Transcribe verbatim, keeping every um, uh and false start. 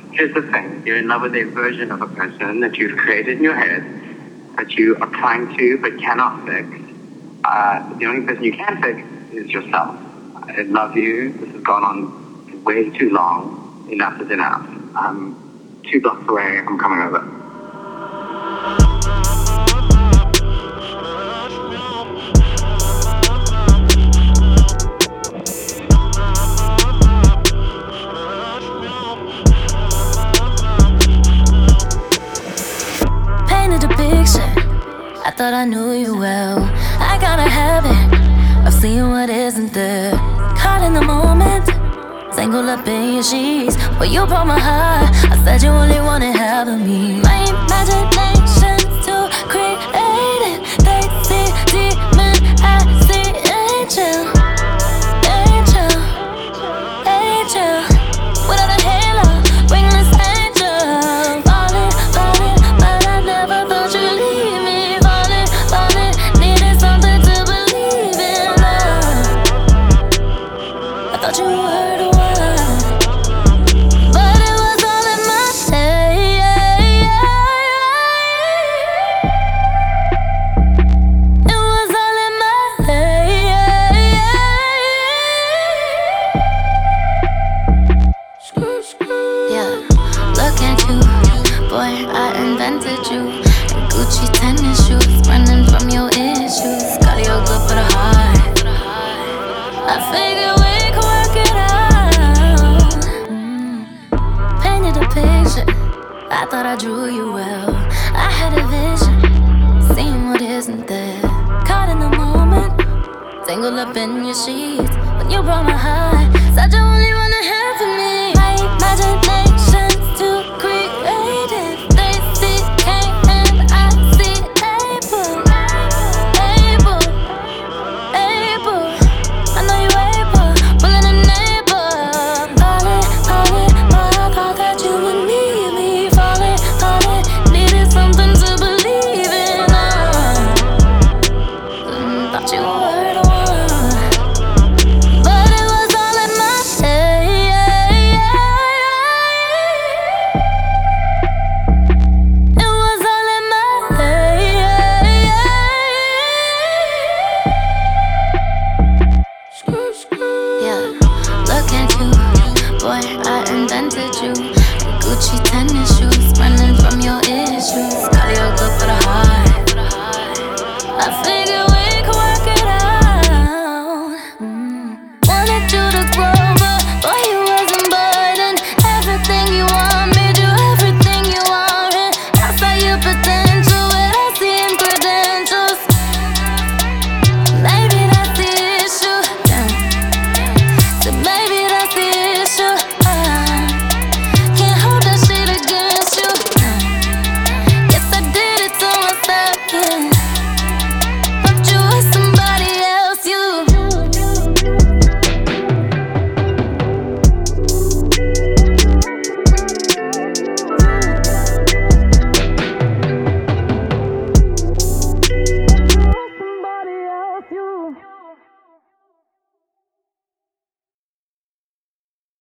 Here's the thing. You're in love with a version of a person that you've created in your head, that you are trying to but cannot fix. Uh, the only person you can fix is yourself. I love you. This has gone on way too long. Enough is enough. I'm two blocks away. I'm coming over. Painted a picture, I thought I knew you well. I got a habit of seeing what isn't there. Caught in the moment, tangled up in your sheets. But you broke my heart, I said you only wanted half of me. My imagination too creative. They see demon, I see angel. Angel, angel. Without a halo, wingless angel. Falling, falling, but I never thought you'd leave me. Falling, falling, needed something to believe in love. I thought you were the one, but it was all in my head. It was all in my head. Yeah, look at you, boy, I invented you. And Gucci tennis shoes, running from your issues. Cardio good for the heart. I figured we could work it out. Mm. Painted a picture, I thought I drew you well. I had a vision, seeing what isn't there. Caught in the moment, tangled up in your sheets. When you broke my heart, said you only wanna have for me. My imagination